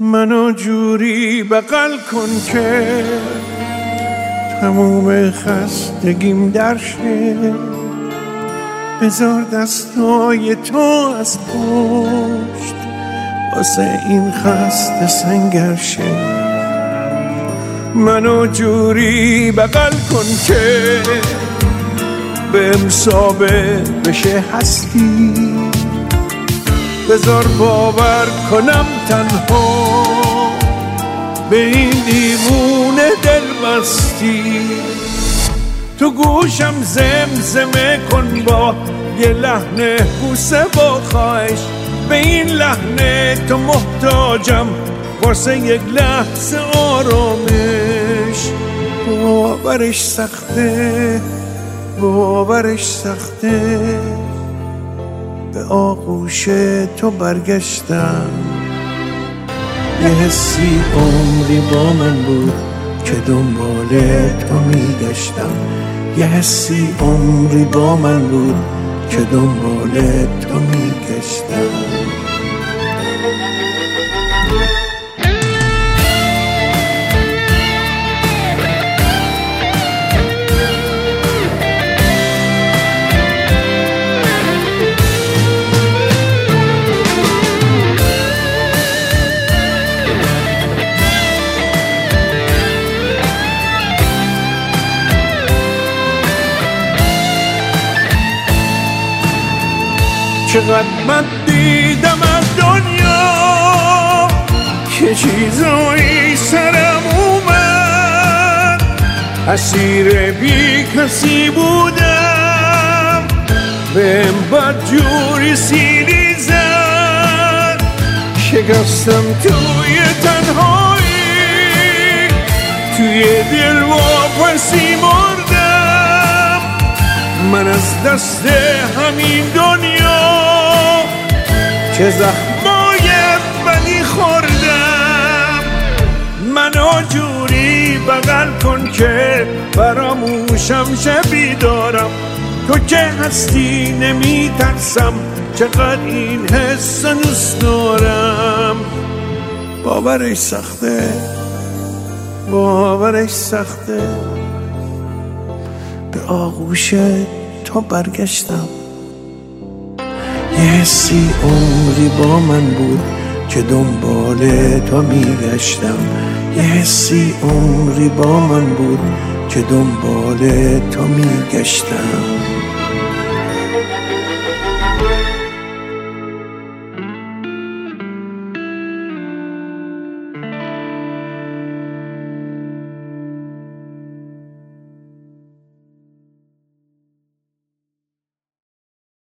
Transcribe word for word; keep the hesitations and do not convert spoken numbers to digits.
منو جوری بغل کن که تموم خستگیم در شه، بذار دستای تو از پشت واسه این خسته سنگر شه. منو جوری بغل کن که بهم ثابت بشه هستی، بذار باور کنم تنها به این دیوونه دل مستی. تو گوشم زمزمه کن با یه لحن بوسه با خواهش، به این لحن تو محتاجم واسه یک لحظه آرامش. باورش سخته، باورش سخته، به آغوش تو برگشتم. یه حسی عمری با من بود که دنبال تو میگشتم، یه حسی عمری با من بود که دنبال تو میگشتم. چقدر من دیدم از دنیا که چیزایی سرم اومد، اسیر بی کسی بودم، بهم بدجوری سیلی زد. شکستم توی تنهایی، توی دل واپسی مردم. من از دست همین دنیا چه زخمای بدی خوردم. منو جوری بغل کن که فراموشم شه بیدارم. تو که هستی نمی ترسم، چقدر این حس دوست دارم. باورش سخته، باورش سخته، به آغوش تو برگشتم. یه حسی عمری با من بود که دنبال تو میگشتم، یه حسی عمری با من بود که دنبال تو میگشتم.